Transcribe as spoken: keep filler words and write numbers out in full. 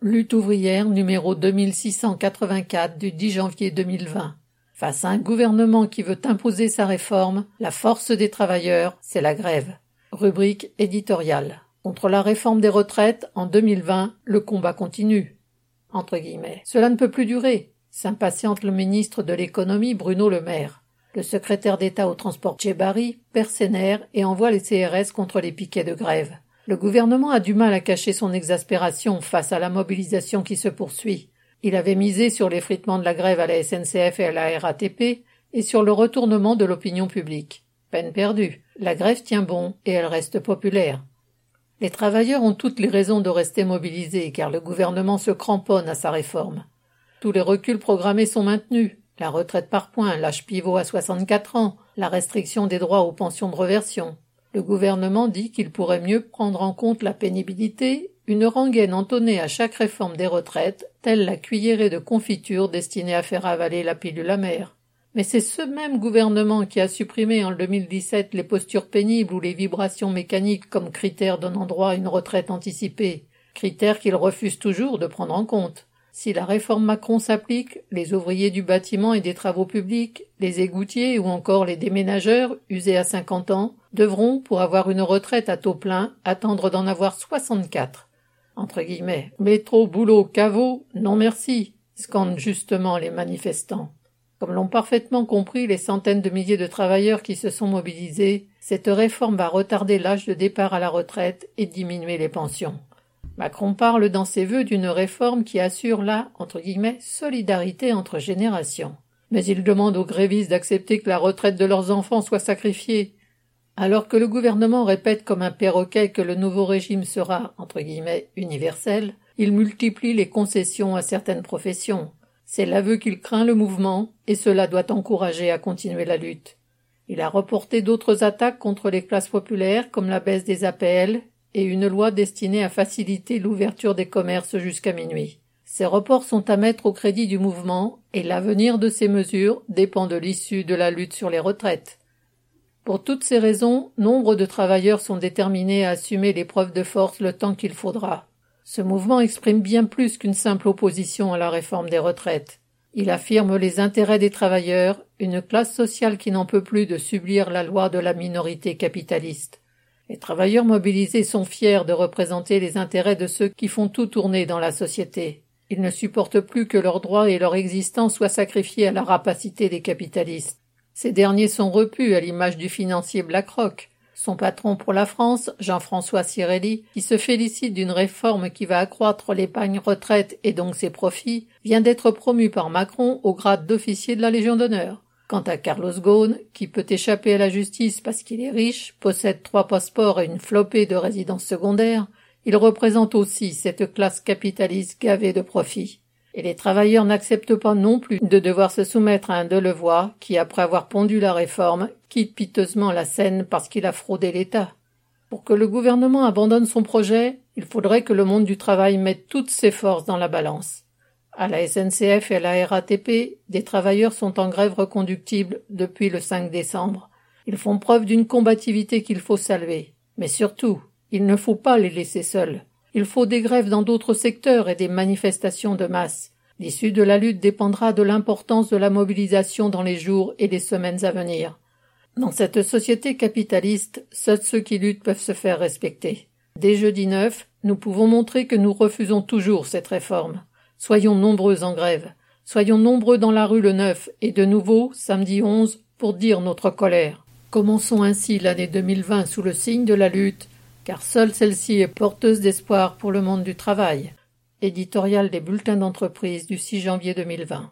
Lutte ouvrière numéro deux mille six cent quatre-vingt-quatre du dix janvier deux mille vingt. Face à un gouvernement qui veut imposer sa réforme, la force des travailleurs, c'est la grève. Rubrique éditoriale. Contre la réforme des retraites, en deux mille vingt, le combat continue. Entre guillemets. Cela ne peut plus durer, s'impatiente le ministre de l'économie Bruno Le Maire. Le secrétaire d'État au transport Djebari perd ses nerfs et envoie les C R S contre les piquets de grève. Le gouvernement a du mal à cacher son exaspération face à la mobilisation qui se poursuit. Il avait misé sur l'effritement de la grève à la S N C F et à la R A T P et sur le retournement de l'opinion publique. Peine perdue. La grève tient bon et elle reste populaire. Les travailleurs ont toutes les raisons de rester mobilisés car le gouvernement se cramponne à sa réforme. Tous les reculs programmés sont maintenus. La retraite par points, l'âge pivot à soixante-quatre ans, la restriction des droits aux pensions de réversion. Le gouvernement dit qu'il pourrait mieux prendre en compte la pénibilité, une rengaine entonnée à chaque réforme des retraites, telle la cuillerée de confiture destinée à faire avaler la pilule amère. Mais c'est ce même gouvernement qui a supprimé en deux mille dix-sept les postures pénibles ou les vibrations mécaniques comme critères donnant droit à une retraite anticipée, critères qu'il refuse toujours de prendre en compte. Si la réforme Macron s'applique, les ouvriers du bâtiment et des travaux publics, les égoutiers ou encore les déménageurs, usés à cinquante ans, devront, pour avoir une retraite à taux plein, attendre d'en avoir soixante-quatre. Entre guillemets. Métro, boulot, caveau, non merci, scandent justement les manifestants. Comme l'ont parfaitement compris les centaines de milliers de travailleurs qui se sont mobilisés, cette réforme va retarder l'âge de départ à la retraite et diminuer les pensions. Macron parle dans ses vœux d'une réforme qui assure la, entre guillemets, solidarité entre générations. Mais il demande aux grévistes d'accepter que la retraite de leurs enfants soit sacrifiée. Alors que le gouvernement répète comme un perroquet que le nouveau régime sera, entre guillemets, universel, il multiplie les concessions à certaines professions. C'est l'aveu qu'il craint le mouvement, et cela doit encourager à continuer la lutte. Il a reporté d'autres attaques contre les classes populaires, comme la baisse des A P L, et une loi destinée à faciliter l'ouverture des commerces jusqu'à minuit. Ces reports sont à mettre au crédit du mouvement, et l'avenir de ces mesures dépend de l'issue de la lutte sur les retraites. Pour toutes ces raisons, nombre de travailleurs sont déterminés à assumer l'épreuve de force le temps qu'il faudra. Ce mouvement exprime bien plus qu'une simple opposition à la réforme des retraites. Il affirme les intérêts des travailleurs, une classe sociale qui n'en peut plus de subir la loi de la minorité capitaliste. Les travailleurs mobilisés sont fiers de représenter les intérêts de ceux qui font tout tourner dans la société. Ils ne supportent plus que leurs droits et leur existence soient sacrifiés à la rapacité des capitalistes. Ces derniers sont repus à l'image du financier BlackRock. Son patron pour la France, Jean-François Cirelli, qui se félicite d'une réforme qui va accroître l'épargne retraite et donc ses profits, vient d'être promu par Macron au grade d'officier de la Légion d'honneur. Quant à Carlos Ghosn, qui peut échapper à la justice parce qu'il est riche, possède trois passeports et une flopée de résidences secondaires, il représente aussi cette classe capitaliste gavée de profits. Et les travailleurs n'acceptent pas non plus de devoir se soumettre à un Delevoye qui, après avoir pondu la réforme, quitte piteusement la scène parce qu'il a fraudé l'État. Pour que le gouvernement abandonne son projet, il faudrait que le monde du travail mette toutes ses forces dans la balance. À la S N C F et à la R A T P, des travailleurs sont en grève reconductible depuis le cinq décembre. Ils font preuve d'une combativité qu'il faut saluer. Mais surtout, il ne faut pas les laisser seuls. Il faut des grèves dans d'autres secteurs et des manifestations de masse. L'issue de la lutte dépendra de l'importance de la mobilisation dans les jours et les semaines à venir. Dans cette société capitaliste, seuls ceux qui luttent peuvent se faire respecter. Dès jeudi neuf, nous pouvons montrer que nous refusons toujours cette réforme. Soyons nombreux en grève. Soyons nombreux dans la rue le neuf et de nouveau, samedi onze, pour dire notre colère. Commençons ainsi l'année deux mille vingt sous le signe de la lutte, car seule celle-ci est porteuse d'espoir pour le monde du travail. Éditorial des bulletins d'entreprise du six janvier deux mille vingt.